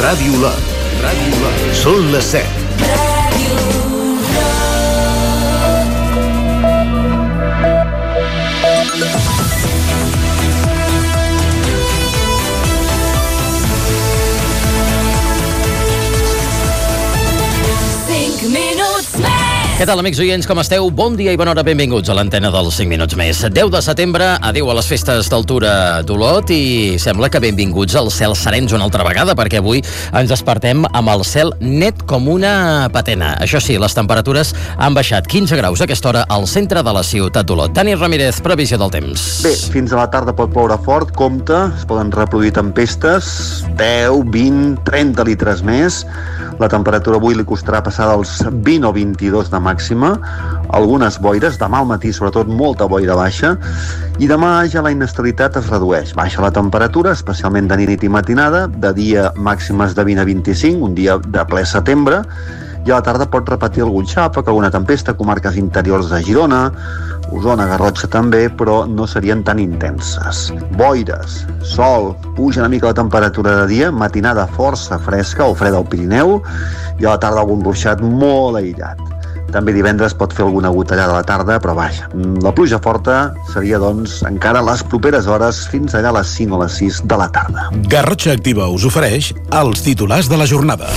Ràdio Lot. Ràdio Lot. Són les 7. Què tal, amics oients, com esteu? Bon dia i bona hora, benvinguts a l'antena dels 5 minuts més. 10 de setembre, adéu a les festes d'altura d'Olot i sembla que benvinguts al cel serens una altra vegada, perquè avui ens despertem amb el cel net com una patena. Això sí, les temperatures han baixat 15 graus a aquesta hora al centre de la ciutat d'Olot. Dani Ramírez, previsió del temps. Bé, fins a la tarda pot ploure fort, compte, es poden reproduir tempestes, 10, 20, 30 litres més. La temperatura avui li costarà passar dels 20 o 22 de màxima, algunes boires, demà al matí sobretot molta boira baixa, i demà ja la inestabilitat es redueix. Baixa la temperatura, especialment de nit i matinada, de dia màximes de 20 a 25, un dia de ple setembre, i a la tarda pot repetir algun xàfec, alguna tempesta, comarques interiors de Girona, Osona, Garrotxa també, però no serien tan intenses. Boires, sol, puja una mica la temperatura de dia, matinada força fresca o freda al Pirineu, i a la tarda algun ruixat molt aïllat. També divendres pot fer alguna gotellada a la tarda, però vaja, la pluja forta seria, doncs, encara les properes hores fins allà a les 5 o les 6 de la tarda. Garrotxa Activa us ofereix els titulars de la jornada.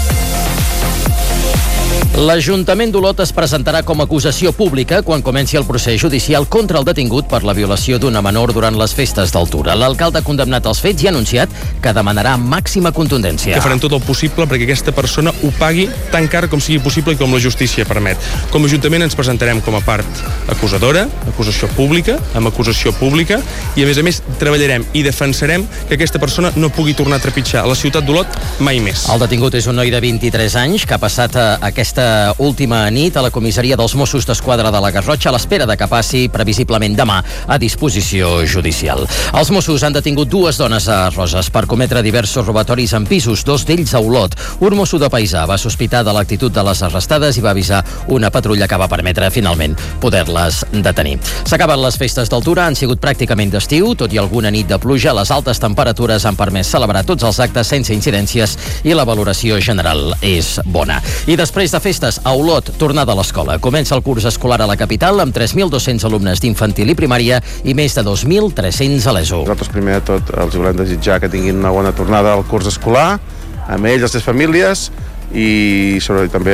L'Ajuntament d'Olot es presentarà com a acusació pública quan comenci el procés judicial contra el detingut per la violació d'una menor durant les festes d'altura. L'alcalde ha condemnat els fets i ha anunciat que demanarà màxima contundència. Que farem tot el possible perquè aquesta persona ho pagui tan car com sigui possible i com la justícia permet. Com a Ajuntament ens presentarem com a part acusadora, acusació pública, amb acusació pública, i a més treballarem i defensarem que aquesta persona no pugui tornar a trepitjar a la ciutat d'Olot mai més. El detingut és un noi de 23 anys que ha passat aquesta última nit a la comissaria dels Mossos d'Esquadra de la Garrotxa a l'espera de que passi previsiblement demà a disposició judicial. Els Mossos han detingut dues dones a Roses per cometre diversos robatoris en pisos, dos d'ells a Olot. Un mosso de paisà va sospitar de l'actitud de les arrestades i va avisar una patrulla que va permetre finalment poder-les detenir. S'acaben les festes d'altura, han sigut pràcticament d'estiu, tot i alguna nit de pluja, les altes temperatures han permès celebrar tots els actes sense incidències i la valoració general és bona. I després de festes, a Olot, tornada a l'escola. Comença el curs escolar a la capital amb 3.200 alumnes d'infantil i primària i més de 2.300 a l'ESO. Nosaltres primer de tot els volem desitjar que tinguin una bona tornada al curs escolar, amb ells, les seves famílies i sobretot també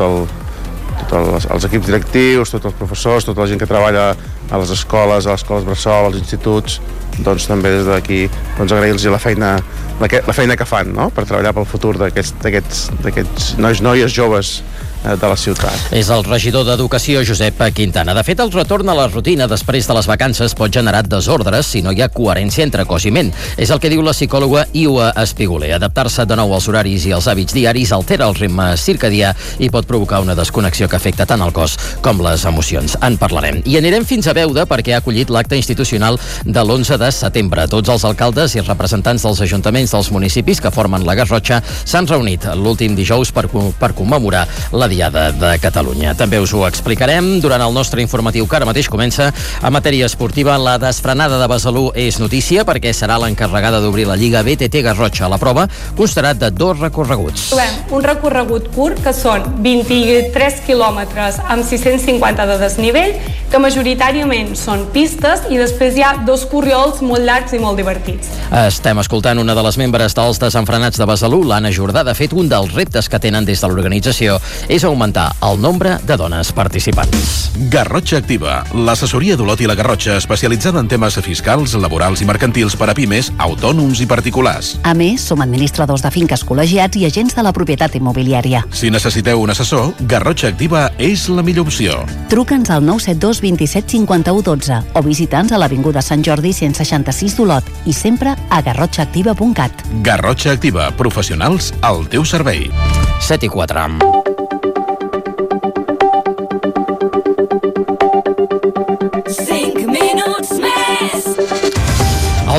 tots els equips directius, tots els professors, tota la gent que treballa a les escoles bressol, als instituts, doncs també des d'aquí agrair-los la feina que fan, no?, per treballar pel futur d'aquests noies joves de la ciutat. És el regidor d'Educació, Josep Quintana. De fet, el retorn a la rutina després de les vacances pot generar desordres si no hi ha coherència entre cos i ment. És el que diu la psicòloga Iua Espiguler. Adaptar-se de nou als horaris i als hàbits diaris altera el ritme circadià i pot provocar una desconnexió que afecta tant el cos com les emocions. En parlarem. I anirem fins a Beuda perquè ha acollit l'acte institucional de l'11 de setembre. Tots els alcaldes i representants dels ajuntaments dels municipis que formen la Garrotxa s'han reunit l'últim dijous per commemorar la Diada de Catalunya. També us ho explicarem durant el nostre informatiu que ara mateix comença. En matèria esportiva, la desfrenada de Besalú és notícia perquè serà l'encarregada d'obrir la Lliga BTT Garrotxa. La prova constarà de 2 recorreguts. Trobem un recorregut curt que són 23 quilòmetres amb 650 de desnivell, que majoritàriament són pistes, i després hi ha 2 corriols molt llargs i molt divertits. Estem escoltant una de les membres dels desenfrenats de Besalú, l'Anna Jordà. De fet, un dels reptes que tenen des de l'organització és augmentar el nombre de dones participants. Garrotxa Activa, l'assessoria d'Olot i la Garrotxa especialitzada en temes fiscals, laborals i mercantils per a pimes, autònoms i particulars. A més, som administradors de finques col·legiats i agents de la propietat immobiliària. Si necessiteu un assessor, Garrotxa Activa és la millor opció. Truca'ns al 972 27 51 12 o visita'ns a l'Avinguda Sant Jordi 166 d'Olot i sempre a garrotxaactiva.cat. Garrotxa Activa, professionals al teu servei. 7 i 4.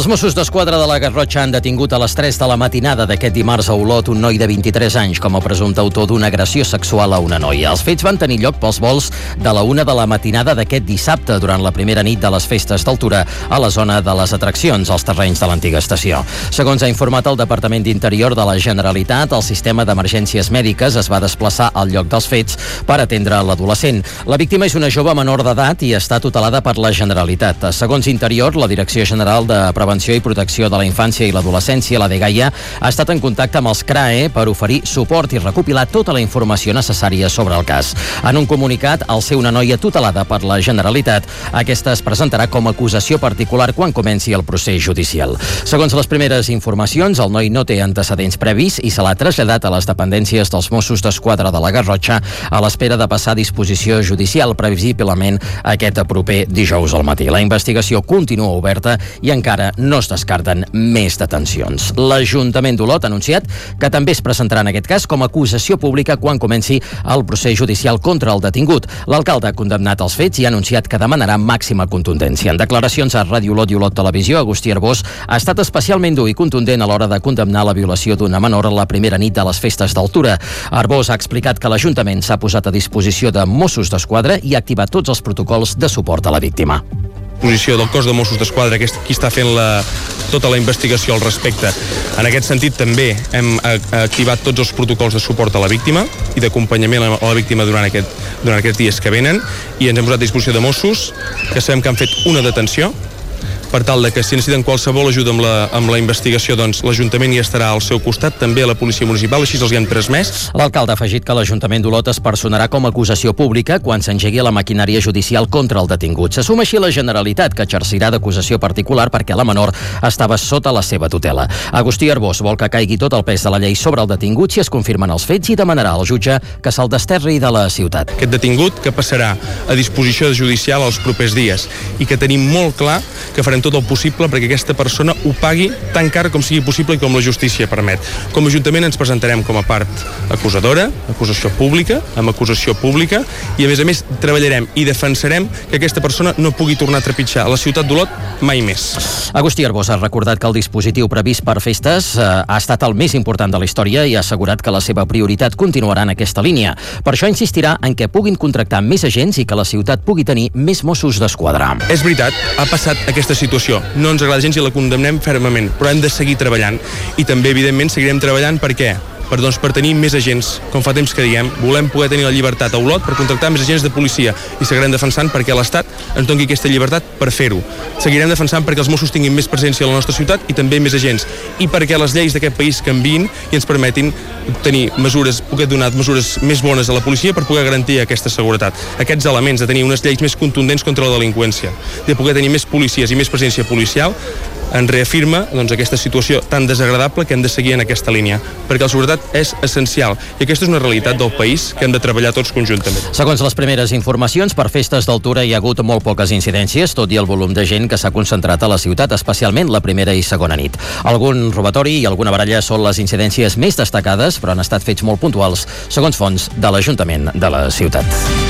Els Mossos d'Esquadra de la Garrotxa han detingut a les 3 de la matinada d'aquest dimarts a Olot un noi de 23 anys com a presumpte autor d'una agressió sexual a una noia. Els fets van tenir lloc pels volts de la 1 de la matinada d'aquest dissabte, durant la primera nit de les festes d'altura a la zona de les atraccions, als terrenys de l'antiga estació. Segons ha informat el Departament d'Interior de la Generalitat, el sistema d'emergències mèdiques es va desplaçar al lloc dels fets per atendre l'adolescent. La víctima és una jove menor d'edat i està tutelada per la Generalitat. Segons Interior, la Direcció General de Prevenció i Protecció de la Infància i l'Adolescència, la DGAIA, ha estat en contacte amb els CRAE per oferir suport i recopilar tota la informació necessària sobre el cas. En un comunicat, al ser una noia tutelada per la Generalitat, aquesta es presentarà com a acusació particular quan comenci el procés judicial. Segons les primeres informacions, el noi no té antecedents previs i se l'ha traslladat a les dependències dels Mossos d'Esquadra de la Garrotxa a l'espera de passar a disposició judicial, previsiblement aquest proper dijous al matí. La investigació continua oberta i encara no es descarten més detencions. L'Ajuntament d'Olot ha anunciat que també es presentarà en aquest cas com a acusació pública quan comenci el procés judicial contra el detingut. L'alcalde ha condemnat els fets i ha anunciat que demanarà màxima contundència. En declaracions a Ràdio Olot i Olot Televisió, Agustí Arbós ha estat especialment dur i contundent a l'hora de condemnar la violació d'una menor a la primera nit de les festes d'altura. Arbós ha explicat que l'Ajuntament s'ha posat a disposició de Mossos d'Esquadra i ha activat tots els protocols de suport a la víctima. Posició del cos de Mossos d'Esquadra, que és qui està fent tota la investigació al respecte. En aquest sentit, també hem activat tots els protocols de suport a la víctima i d'acompanyament a la víctima durant aquests dies que venen, i ens hem posat a disposició de Mossos, que sabem que han fet una detenció, per tal de que si necessiten qualsevol ajuda amb la investigació, doncs l'Ajuntament hi estarà al seu costat, també la Policia Municipal, així els hi hem transmès. L'alcalde ha afegit que l'Ajuntament d'Olot es personarà com a acusació pública quan s'engegui la maquinària judicial contra el detingut. Se suma així la Generalitat, que exercirà d'acusació particular perquè la menor estava sota la seva tutela. Agustí Arbós vol que caigui tot el pes de la llei sobre el detingut si es confirmen els fets i demanarà al jutge que se'l desterri de la ciutat. Aquest detingut que passarà a disposició judicial els propers dies i que tenim molt clar que farem tot el possible perquè aquesta persona ho pagui tan car com sigui possible i com la justícia permet. Com a Ajuntament ens presentarem com a part acusadora, acusació pública, amb acusació pública, i a més treballarem i defensarem que aquesta persona no pugui tornar a trepitjar a la ciutat d'Olot mai més. Agustí Arbós ha recordat que el dispositiu previst per festes ha estat el més important de la història i ha assegurat que la seva prioritat continuarà en aquesta línia. Per això insistirà en que puguin contractar més agents i que la ciutat pugui tenir més Mossos d'Esquadra. És veritat, ha passat aquesta situació. No ens agrada gens i la condemnem fermament, però hem de seguir treballant. I també, evidentment, seguirem treballant per què? Per tenir més agents, com fa temps que diem, volem poder tenir la llibertat a Olot per contractar més agents de policia i seguirem defensant perquè l'Estat ens doni aquesta llibertat per fer-ho. Seguirem defensant perquè els Mossos tinguin més presència a la nostra ciutat i també més agents, i perquè les lleis d'aquest país canviïn i ens permetin poder donar mesures més bones a la policia per poder garantir aquesta seguretat. Aquests elements de tenir unes lleis més contundents contra la delinqüència, de poder tenir més policies i més presència policial, en reafirma aquesta situació tan desagradable que hem de seguir en aquesta línia, perquè la seguretat és essencial i aquesta és una realitat del país que hem de treballar tots conjuntament. Segons les primeres informacions, per festes d'altura hi ha hagut molt poques incidències, tot i el volum de gent que s'ha concentrat a la ciutat, especialment la primera i segona nit. Algun robatori i alguna baralla són les incidències més destacades, però han estat fets molt puntuals, segons fonts de l'Ajuntament de la ciutat.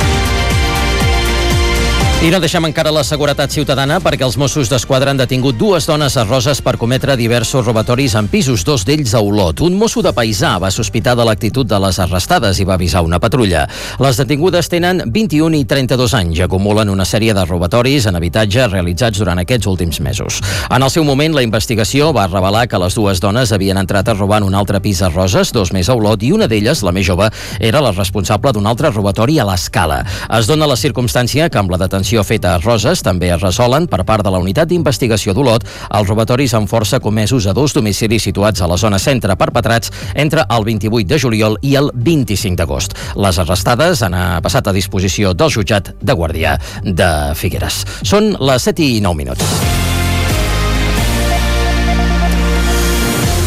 I no deixem encara la seguretat ciutadana perquè els Mossos d'Esquadra han detingut 2 dones a Roses per cometre diversos robatoris en pisos, 2 d'ells a Olot. Un mosso de paisà va sospitar de l'actitud de les arrestades i va avisar una patrulla. Les detingudes tenen 21 i 32 anys i acumulen una sèrie de robatoris en habitatge realitzats durant aquests últims mesos. En el seu moment, la investigació va revelar que les 2 dones havien entrat a robar en un altre pis a Roses, 2 més a Olot, i una d'elles, la més jove, era la responsable d'un altre robatori a l'Escala. Es dona la circumstància que amb la detenció feta a Roses també es resolen per part de la Unitat d'Investigació d'Olot els robatoris amb força comesos a 2 domicilis situats a la zona centre, perpetrats entre el 28 de juliol i el 25 d'agost. Les arrestades han passat a disposició del jutjat de Guàrdia de Figueres. Són les 7:09.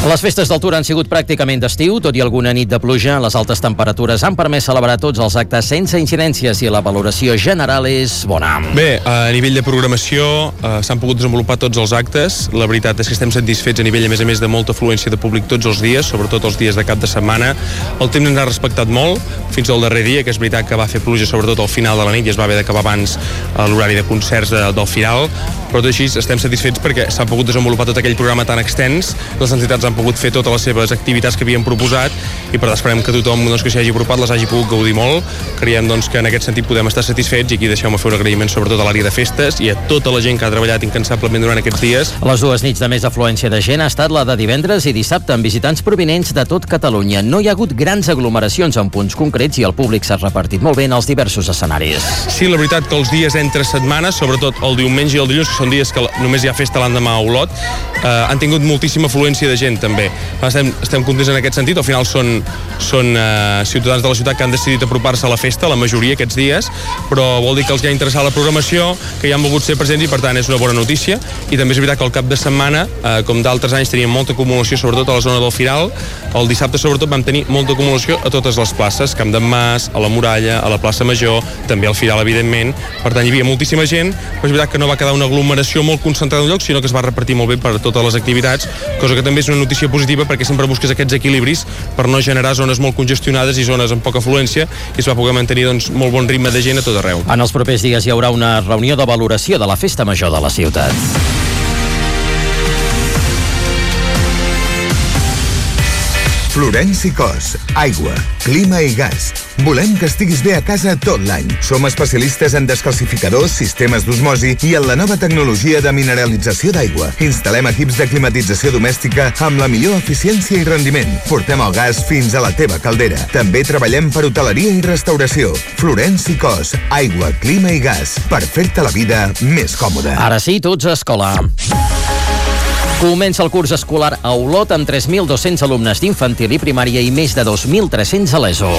Les festes d'Altura han sigut pràcticament d'estiu, tot i alguna nit de pluja. Les altes temperatures han permès celebrar tots els actes sense incidències i la valoració general és bona. Bé, a nivell de programació s'han pogut desenvolupar tots els actes. La veritat és que estem satisfets a nivell, a més de molta afluència de públic tots els dies, sobretot els dies de cap de setmana. El temps ens ha respectat molt fins al darrer dia, que és veritat que va fer pluja sobretot al final de la nit i es va haver d'acabar abans l'horari de concerts del final, però tot així estem satisfets perquè s'ha pogut desenvolupar tot aquell programa tan extens, les entitats han pogut fer totes les seves activitats que havien proposat i per tant esperem que tothom que s'hi hagi apropat les hagi pogut gaudir molt. Creiem que en aquest sentit podem estar satisfets i aquí deixeu-me fer un agraïment sobretot a l'àrea de festes i a tota la gent que ha treballat incansablement durant aquests dies. Les dues nits de més afluència de gent ha estat la de divendres i dissabte amb visitants provinents de tot Catalunya. No hi ha hagut grans aglomeracions en punts concrets i el públic s'ha repartit molt bé en els diversos escenaris. Sí, la veritat que els dies entre setmanes, sobretot el diumenge i el dilluns, que són dies que només hi ha festa l'endemà a Olot, han tingut moltíssima afluència de gent també. Estem contents en aquest sentit, al final són ciutadans de la ciutat que han decidit apropar-se a la festa, la majoria aquests dies, però vol dir que els hi ha interessat la programació, que hi han volgut ser presents i per tant és una bona notícia. I també és veritat que al cap de setmana, com d'altres anys, teníem molta acumulació, sobretot a la zona del Firal. El dissabte sobretot vam tenir molta acumulació a totes les places, Camp d'en Mas, a la Muralla, a la plaça Major, també al Firal evidentment. Per tant hi havia moltíssima gent, però és veritat que no va quedar una aglomeració molt concentrada en un lloc, sinó que es va repartir molt bé per totes les activitats, cosa que també és una notícia positiva perquè sempre busques aquests equilibris per no generar zones molt congestionades i zones amb poca afluència i es va poder mantenir molt bon ritme de gent a tot arreu. En els propers dies hi haurà una reunió de valoració de la Festa Major de la ciutat. Florenci Cos, aigua, clima i gas. Volem que estiguis bé a casa tot l'any. Som especialistes en descalcificadors, sistemes d'osmosi i en la nova tecnologia de mineralització d'aigua. Instal·lem equips de climatització domèstica amb la millor eficiència i rendiment. Portem el gas fins a la teva caldera. També treballem per hoteleria i restauració. Florenci Cos, aigua, clima i gas. Per fer-te la vida més còmoda. Ara sí, tots a escola. Comença el curs escolar a Olot amb 3.200 alumnes d'infantil i primària i més de 2.300 a l'ESO.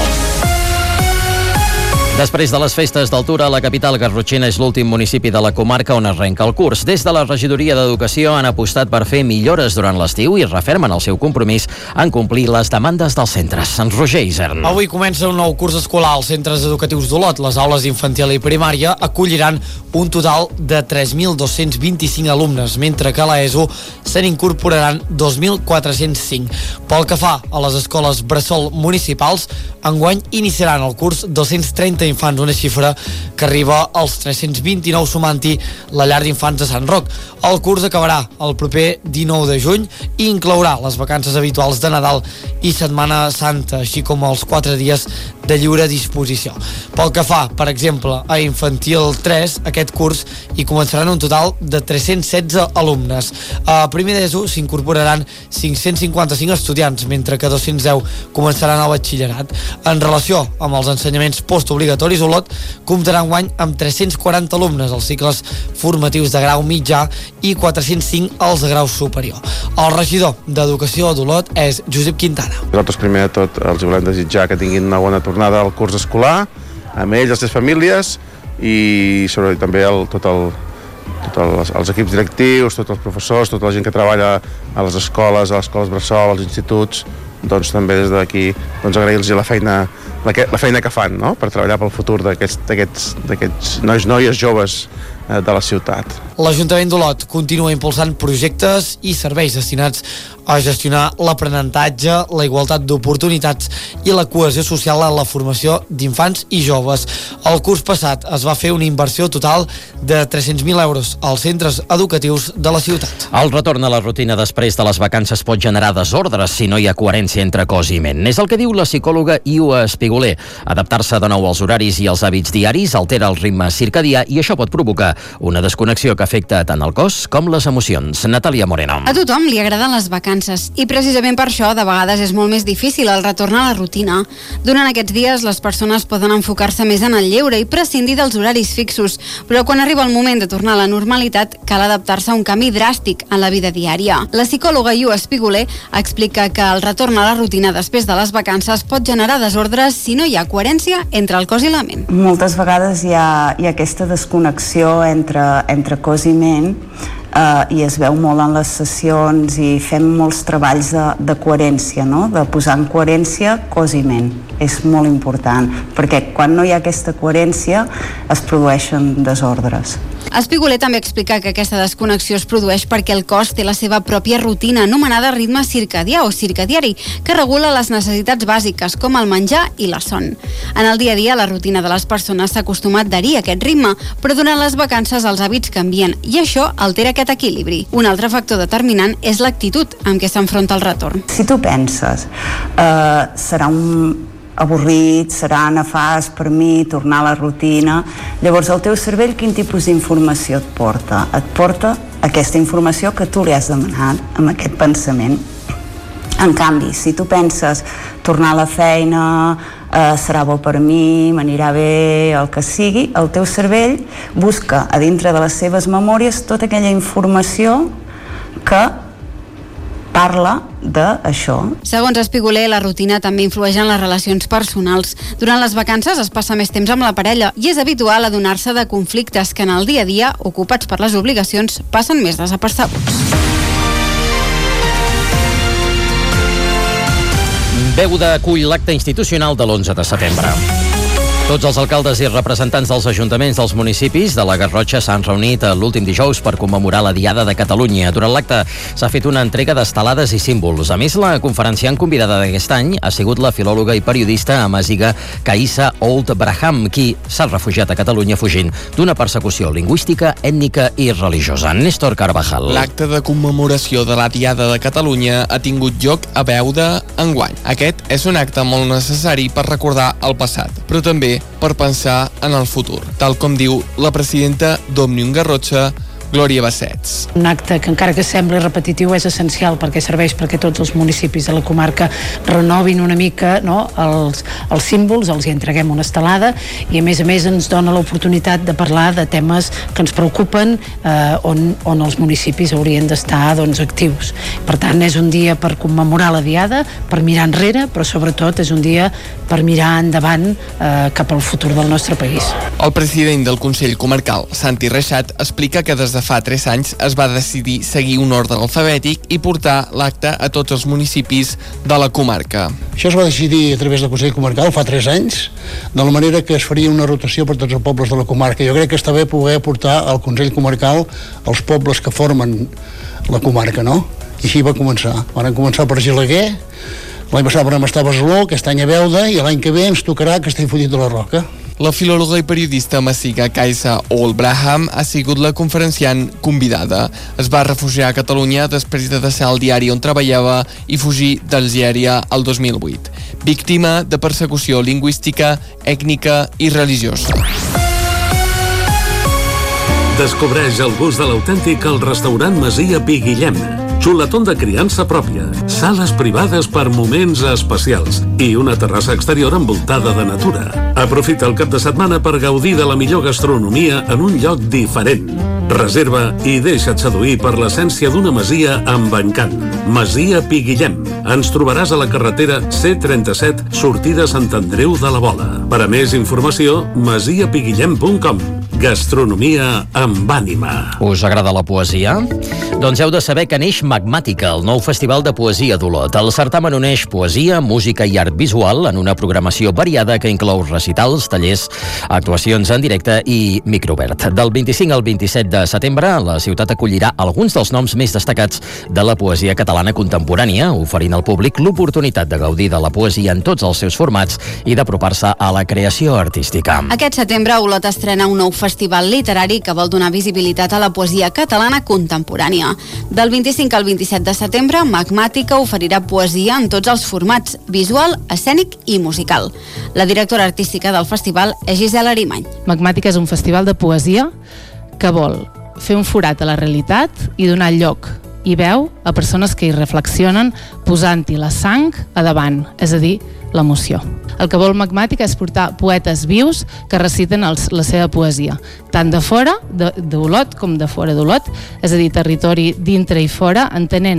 Després de les festes d'Altura, la capital garrotxina és l'últim municipi de la comarca on es arrenca el curs. Des de la regidoria d'Educació han apostat per fer millores durant l'estiu i refermen el seu compromís en complir les demandes dels centres. En Roger Isern. Avui comença un nou curs escolar als centres educatius d'Olot. Les aules infantil i primària acolliran un total de 3.225 alumnes, mentre que a l'ESO se n'incorporaran 2.405. Pel que fa a les escoles bressol municipals, enguany iniciaran el curs 230 infants, una xifra que arriba als 329 sumant-hi la llar d'infants de Sant Roc. El curs acabarà el proper 19 de juny i inclourà les vacances habituals de Nadal i Setmana Santa, així com els 4 dies de lliure disposició. Pel que fa, per exemple, a Infantil 3, aquest curs hi començaran un total de 316 alumnes. A primer d'ESO s'incorporaran 555 estudiants, mentre que 210 començaran el batxillerat. En relació amb els ensenyaments postobligatoris, Olot comptarà enguany amb 340 alumnes als cicles formatius de grau mitjà i 405 als de grau superior. El regidor d'Educació d'Olot és Josep Quintana. Nosaltres primer de tot els volem desitjar que tinguin una bona tornada al curs escolar, amb ells, les seves famílies i sobretot també els equips directius, tots els professors, tota la gent que treballa a les escoles bressol, als instituts, doncs també des d'aquí agrair-los la feina que fan, no?, per treballar pel futur d'aquests noies joves de la ciutat. L'Ajuntament d'Olot continua impulsant projectes i serveis destinats a gestionar l'aprenentatge, la igualtat d'oportunitats i la cohesió social en la formació d'infants i joves. El curs passat es va fer una inversió total de 300.000 euros als centres educatius de la ciutat. El retorn a la rutina després de les vacances pot generar desordres si no hi ha coherència entre cos i ment. És el que diu la psicòloga Iua Espiguler. Adaptar-se de nou als horaris i als hàbits diaris altera el ritme circadià i això pot provocar una desconnexió que afecta tant el cos com les emocions. Natàlia Moreno. A tothom li agraden les vacances i precisament per això de vegades és molt més difícil el retorn a la rutina. Durant aquests dies les persones poden enfocar-se més en el lleure i prescindir dels horaris fixos, però quan arriba el moment de tornar a la normalitat cal adaptar-se a un canvi dràstic en la vida diària. La psicòloga Iua Espiguler explica que el retorn a la rutina després de les vacances pot generar desordres si no hi ha coherència entre el cos i la ment. Moltes vegades hi ha aquesta desconnexió entre cos i ment, i es veu molt en les sessions i fem molts treballs de coherència, no? De posar en coherència cos i ment. És molt important, perquè quan no hi ha aquesta coherència es produeixen desordres. Espiguler també explica que aquesta desconnexió es produeix perquè el cos té la seva pròpia rutina, anomenada ritme circadià o circadiari, que regula les necessitats bàsiques, com el menjar i la son. En el dia a dia, la rutina de les persones s'acostuma a adherir a aquest ritme, però durant les vacances els hàbits canvien i això altera aquest equilibri. Un altre factor determinant és l'actitud amb què s'enfronta el retorn. Si tu penses, serà avorrit, serà nefast per mi tornar a la rutina, llavors el teu cervell quin tipus d'informació et porta? Et porta aquesta informació que tu li has demanat amb aquest pensament. En canvi, si tu penses tornar a la feina, serà bo per mi, m'anirà bé, el que sigui, el teu cervell busca a dintre de les seves memòries tota aquella informació que parla d'això. Segons Espiguler, la rutina també influeix en les relacions personals. Durant les vacances es passa més temps amb la parella i és habitual adonar-se de conflictes que en el dia a dia, ocupats per les obligacions, passen més desapercebuts. Beuda acull l'acte institucional de l'11 de setembre. Tots els alcaldes i representants dels ajuntaments dels municipis de la Garrotxa s'han reunit l'últim dijous per commemorar la Diada de Catalunya. Durant l'acte s'ha fet una entrega d'estelades i símbols. A més, la conferenciant convidada d'aquest any ha sigut la filòloga i periodista amaziga Kaisa Old Braham, qui s'ha refugiat a Catalunya fugint d'una persecució lingüística, ètnica i religiosa. Néstor Carvajal. L'acte de commemoració de la Diada de Catalunya ha tingut lloc a Beuda enguany. Aquest és un acte molt necessari per recordar el passat, però també per pensar en el futur, tal com diu la presidenta d'Òmnium Garrotxa, Glòria Bassets. Un acte que encara que sembli repetitiu és essencial perquè serveix perquè tots els municipis de la comarca renovin una mica, no, els símbols, els hi entreguem una estelada i a més ens dona l'oportunitat de parlar de temes que ens preocupen, on els municipis haurien d'estar actius. Per tant, és un dia per commemorar la Diada, per mirar enrere, però sobretot és un dia per mirar endavant cap al futur del nostre país. El president del Consell Comarcal, Santi Reixat, explica que des de fa 3 anys es va decidir seguir un ordre alfabètic i portar l'acte a tots els municipis de la comarca. Això es va decidir a través del Consell Comarcal fa 3 anys, de la manera que es faria una rotació per tots els pobles de la comarca. Jo crec que està bé poder portar al Consell Comarcal els pobles que formen la comarca, no? I així va començar. Van començar per Gilaguer, l'any passat vam estar a Besalú, aquest any a Beuda, i l'any que ve ens tocarà Castellfollit de la Roca. La filòloga i periodista amaziga Kaisa Old Braham ha sigut la conferenciant convidada. Es va refugiar a Catalunya després de deixar el diari on treballava i fugir d'Algèria el 2008. Víctima de persecució lingüística, ètnica i religiosa. Descobreix el gust de l'autèntic al restaurant Masia Pi Guillem. Xuletón de criança pròpia, sales privades per moments especials i una terrassa exterior envoltada de natura. Aprofita el cap de setmana per gaudir de la millor gastronomia en un lloc diferent. Reserva i deixa't seduir per l'essència d'una masia amb encant. Masia Pi Guillem. Ens trobaràs a la carretera C37, sortida Sant Andreu de la Vola. Per a més informació, masiapiguillem.com. Gastronomia amb ànima. Us agrada la poesia? Doncs heu de saber que neix Magmàtica, el nou festival de poesia d'Olot. El certamen uneix poesia, música i art visual en una programació variada que inclou recitals, tallers, actuacions en directe i microobert. Del 25 al 27 de setembre, la ciutat acollirà alguns dels noms més destacats de la poesia catalana contemporània, oferint al públic l'oportunitat de gaudir de la poesia en tots els seus formats i d'apropar-se a la creació artística. Aquest setembre, Olot estrena un nou festival literari que vol donar visibilitat a la poesia catalana contemporània. Del 25 al 27 de setembre, Magmàtica oferirà poesia en tots els formats, visual, escènic i musical. La directora artística del festival és Gisela Arimany. Magmàtica és un festival de poesia que vol fer un forat a la realitat i donar lloc i veu a persones que hi reflexionen posant-hi la sang a davant, és a dir, l'emoció. El que vol Magmàtica és portar poetes vius que reciten la seva poesia, tant de fora d'Olot com de fora d'Olot, és a dir, territori dintre i fora, entenent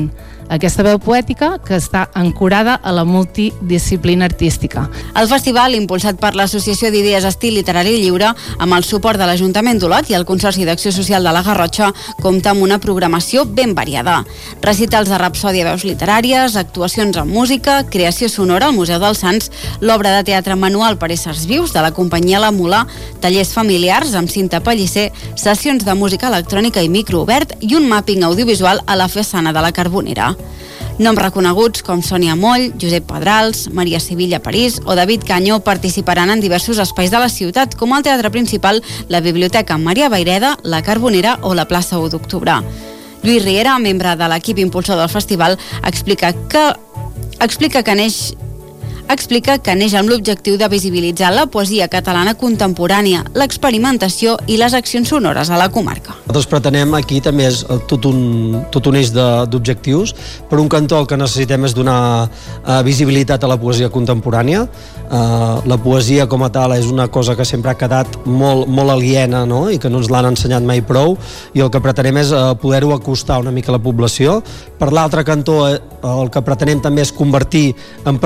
aquesta veu poètica que està ancorada a la multidisciplina artística. El festival, impulsat per l'Associació d'Idees Estil Literari Lliure, amb el suport de l'Ajuntament d'Olot i el Consorci d'Acció Social de la Garrotxa, compta amb una programació ben variada. Recitals de rapsòdia veus literàries, actuacions amb música, creació sonora al Museu dels Sants, l'obra de teatre manual per éssers vius de la companyia La Mula, tallers familiars amb cinta pellisser, sessions de música electrònica i micro obert i un mapping audiovisual a la façana de la Carbonera. Noms reconeguts com Sònia Moll, Josep Pedrals, Maria Sevilla París o David Canyo participaran en diversos espais de la ciutat, com el Teatre Principal, la Biblioteca Maria Vayreda, la Carbonera o la plaça 1 d'Octubre. Lluís Riera, membre de l'equip impulsor del festival, explica que neix amb l'objectiu de visibilitzar la poesia catalana contemporània, l'experimentació i les accions sonores a la comarca. Nosaltres pretenem aquí també és tot un eix d'objectius. Per un cantó el que necessitem és donar visibilitat a la poesia contemporània. La poesia com a tal és una cosa que sempre ha quedat molt aliena, no? I que no ens l'han ensenyat mai prou, i el que pretenem és poder-ho acostar una mica a la població. Per l'altre cantó el que pretenem també és convertir en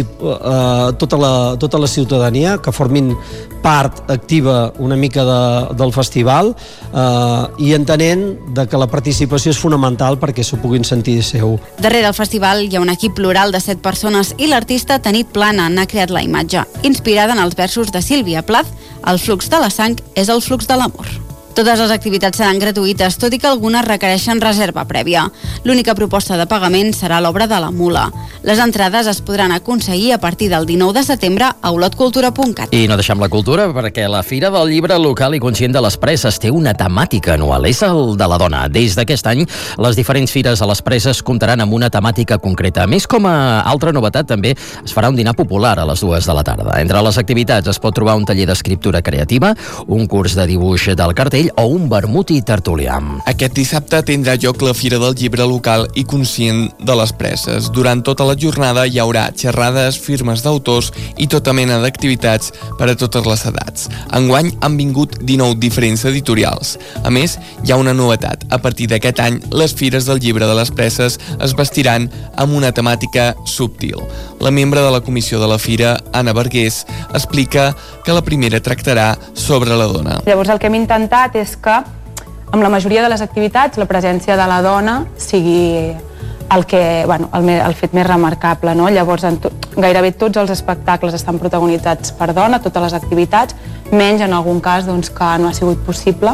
tota la ciutadania, que formin part activa una mica del festival, i entenent que la participació és fonamental perquè s'ho puguin sentir seu. Darrere el festival hi ha un equip plural de 7 persones i l'artista Tanit Plana n'ha creat la imatge, inspirada en els versos de Sílvia Plath: el flux de la sang és el flux de l'amor. Totes les activitats seran gratuïtes, tot i que algunes requereixen reserva prèvia. L'única proposta de pagament serà l'obra de La Mula. Les entrades es podran aconseguir a partir del 19 de setembre a olotcultura.cat. I no deixem la cultura, perquè la Fira del Llibre Local i Conscient de les Preses té una temàtica anual, és el de la dona. Des d'aquest any, les diferents fires a les preses comptaran amb una temàtica concreta. A més, com a altra novetat, també es farà un dinar popular a les 2 de la tarda. Entre les activitats es pot trobar un taller d'escriptura creativa, un curs de dibuix del cartell o un vermut i tertulià. Aquest dissabte tindrà lloc la Fira del Llibre Local i Conscient de les Preses. Durant tota la jornada hi haurà xerrades, firmes d'autors i tota mena d'activitats per a totes les edats. Enguany han vingut 19 diferents editorials. A més, hi ha una novetat. A partir d'aquest any, les fires del Llibre de les Preses es vestiran amb una temàtica subtil. La membre de la comissió de la Fira, Anna Vergués, explica que la primera tractarà sobre la dona. Llavors el que hem intentat és que amb la majoria de les activitats la presència de la dona sigui el fet més remarcable, no? Llavors gairebé tots els espectacles estan protagonitzats per dona, totes les activitats, menys en algun cas que no ha sigut possible.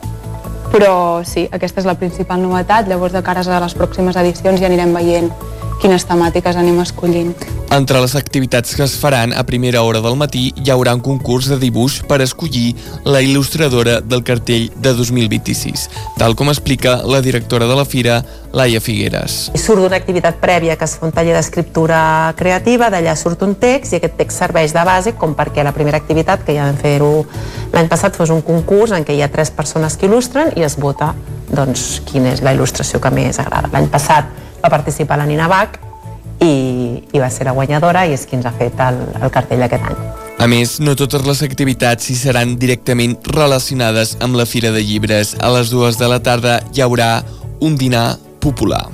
Però sí, aquesta és la principal novetat. Llavors de cara a les pròximes edicions ja anirem veient quines temàtiques anem escollint. Entre les activitats que es faran a primera hora del matí hi haurà un concurs de dibuix per escollir la il·lustradora del cartell de 2026, tal com explica la directora de la Fira, Laia Figueres. Surt d'una activitat prèvia que es fa un taller d'escriptura creativa, d'allà surt un text i aquest text serveix de base com perquè la primera activitat, que ja vam fer-ho l'any passat, fos un concurs en què hi ha 3 persones que il·lustren i es vota quina és la il·lustració que més agrada. L'any passat va participar la Nina Bach i va ser la guanyadora i és qui ens ha fet el cartell aquest any. A més, no totes les activitats hi seran directament relacionades amb la Fira de Llibres. A les 2 de la tarda hi haurà un dinar popular.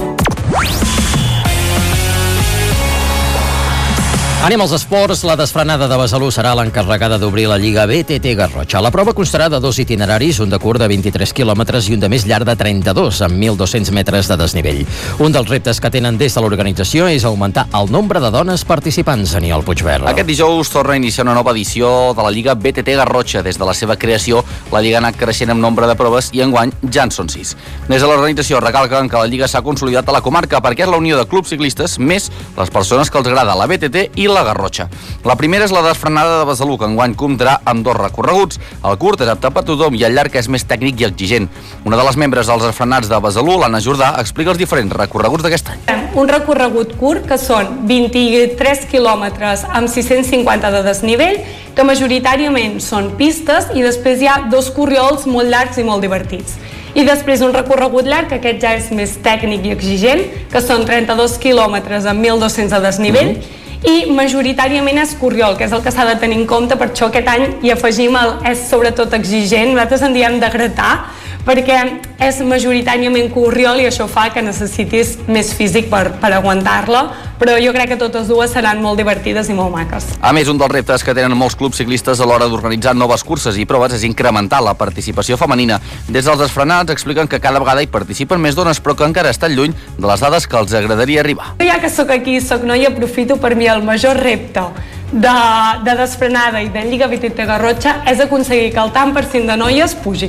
Anem als esports. La desfrenada de Besalú serà l'encarregada d'obrir la Lliga BTT Garrotxa. La prova constarà de 2 itineraris, un de curt de 23 quilòmetres i un de més llarg de 32, amb 1.200 metres de desnivell. Un dels reptes que tenen des de l'organització és augmentar el nombre de dones participants, Aniol Puigverd. Aquest dijous torna a iniciar una nova edició de la Lliga BTT Garrotxa. Des de la seva creació, la Lliga ha anat creixent en nombre de proves i enguany ja en són 6. Des de l'organització recalquen que la Lliga s'ha consolidat a la comarca perquè és la unió de clubs ciclistes més les persones que els agrada la BTT i la Garrotxa. La primera és la desfrenada de Besalú, que enguany comptarà amb 2 recorreguts. El curt és apte per tothom i el llarg és més tècnic i exigent. Una de les membres dels desfrenats de Besalú, l'Anna Jordà, explica els diferents recorreguts d'aquest any. Un recorregut curt, que són 23 quilòmetres amb 650 de desnivell, que majoritàriament són pistes, i després hi ha 2 corriols molt llargs i molt divertits. I després un recorregut llarg, que aquest ja és més tècnic i exigent, que són 32 quilòmetres amb 1.200 de desnivell, i majoritàriament és corriol, que és el que s'ha de tenir en compte. Per això aquest any hi afegim el és sobretot exigent. Nosaltres en diem de gratar, perquè és majoritàriament corriol i això fa que necessitis més físic per aguantar-la, però jo crec que totes dues seran molt divertides i molt maques. A més, un dels reptes que tenen molts clubs ciclistes a l'hora d'organitzar noves curses i proves és incrementar la participació femenina. Des dels desfrenats expliquen que cada vegada hi participen més dones, però que encara estan lluny de les dades que els agradaria arribar. Ja que sóc aquí, sóc noia, aprofito per mi el major repte de desfrenada i de Lliga BTT Garrotxa és aconseguir que el tant per cent de noies pugi.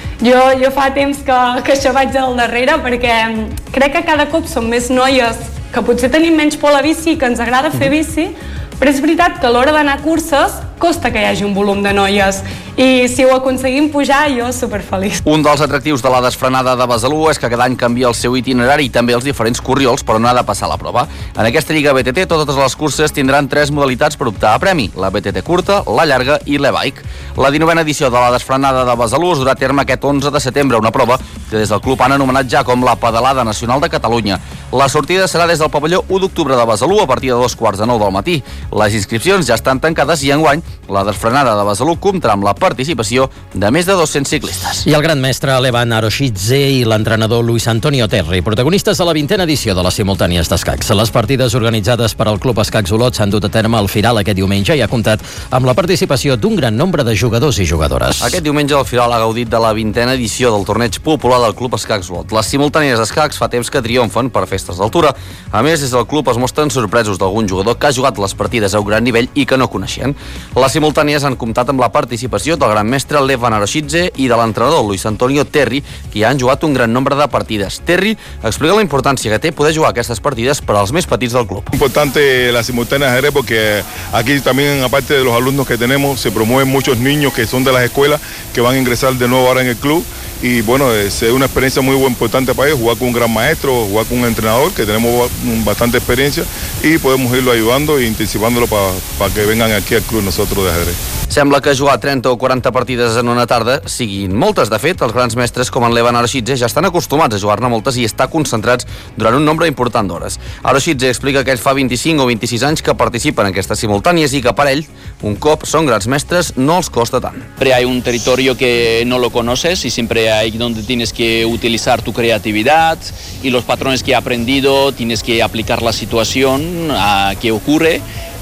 Jo fa temps que això vaig al darrere perquè crec que cada cop són més noies que potser tenim menys por a la bici i que ens agrada fer bici, però és veritat que a l'hora d'anar a curses costa que hi hagi un volum de noies i si ho aconseguim pujar, jo superfeliç. Un dels atractius de la desfrenada de Besalú és que cada any canvia el seu itinerari i també els diferents corriols, però no ha de passar la prova. En aquesta Lliga BTT totes les curses tindran 3 modalitats per optar a premi: la BTT curta, la llarga i l'e-bike. La 19a edició de la desfrenada de Besalú es durà a terme aquest 11 de setembre, una prova que des del club han anomenat ja com la Pedalada Nacional de Catalunya. La sortida serà des del pavelló 1 d'octubre de Besalú a partir de 2:45 del matí. Les inscripcions ja estan tancades i enguany la desfrenada de Besalú comptarà amb la participació de més de 200 ciclistes. I el gran mestre Levan Aroshidze i l'entrenador Luis Antonio Terri, protagonistes de la 20a edició de les simultànies d'escacs. Les partides organitzades per al Club Escacs Olot s'han dut a terme al Firal aquest diumenge i ha comptat amb la participació d'un gran nombre de jugadors i jugadores. Aquest diumenge el Firal ha gaudit de la 20a edició del torneig popular del Club Escacs Olot. Les simultànies d'escacs fa temps que triomfen per festes d'altura. A més, des del club es mostren sorpresos d'algun jugador que ha jugat les partides a un gran nivell i que no coneixien. Les simultànies han comptat amb la participació del gran mestre Levan Aroshidze i de l'entrenador Luis Antonio Terri, que han jugat un gran nombre de partides. Terri explica la importància que té poder jugar aquestes partides per als més petits del club. Importante la simultánea de ajedrez porque aquí también, aparte de los alumnos que tenemos, se promueven muchos niños que son de las escuelas que van a ingresar de nuevo ahora en el club. Y bueno, es una experiencia muy importante para ellos, jugar con un gran maestro, jugar con un entrenador que tenemos bastante experiencia y podemos irlo ayudando e intensivándolo para que vengan aquí al club nosotros de ajedrez. Sembla que jugar 30 o 40 partides en una tarda siguin moltes. De fet, els grans mestres com en Levan Aroshidze ja estan acostumats a jugar-ne moltes i estar concentrats durant un nombre important d'hores. Aroshidze explica que ell fa 25 o 26 anys que participen en aquestes simultànies i que per ell, un cop són grans mestres, no els costa tant. Siempre hay un territorio que no lo conoces y siempre hay donde tienes que utilizar tu creatividad y los patrones que he aprendido, tienes que aplicar la situación a que ocurre.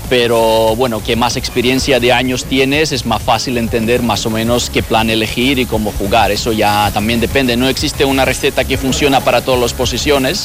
Pero bueno, que más experiencia de años tienes, es más fácil entender más o menos qué plan elegir y cómo jugar. Eso ya también depende. No existe una receta que funciona para todas las posiciones,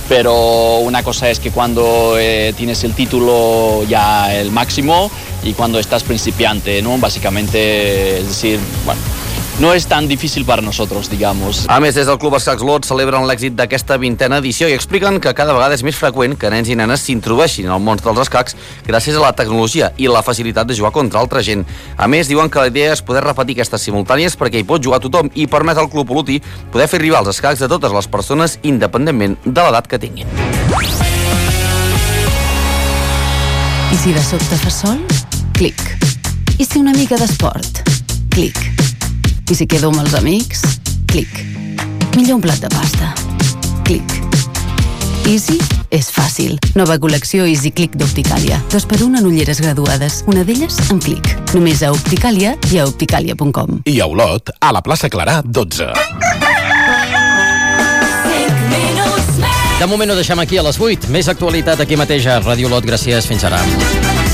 pero una cosa es que cuando tienes el título ya el máximo y cuando estás principiante, ¿no? Básicamente, es decir, bueno, no és tan difícil per a nosaltres, digamos. A més, des del Club Escacs Olot celebren l'èxit d'aquesta 20a edició i expliquen que cada vegada és més freqüent que nens i nenes s'introdueixin al món dels escacs gràcies a la tecnologia i la facilitat de jugar contra altra gent. A més, diuen que la idea és poder repetir aquestes simultànies perquè hi pot jugar tothom i permet al Club Olotí poder fer arribar els escacs a totes les persones independentment de l'edat que tinguin. I si de sobte fa sol? Clic. I si una mica d'esport? Clic. I si quedo amb els amics? Clic. Millor un plat de pasta. Clic. Easy és fàcil. Nova col·lecció Easy Click d'Opticàlia. 2x1 en ulleres graduades. Una d'elles amb Clic. Només a Opticàlia i a opticàlia.com. I a Olot, a la plaça Clarà, 12. De moment ho deixem aquí a les 8. Més actualitat aquí mateix a Ràdio Olot. Gràcies. Fins ara.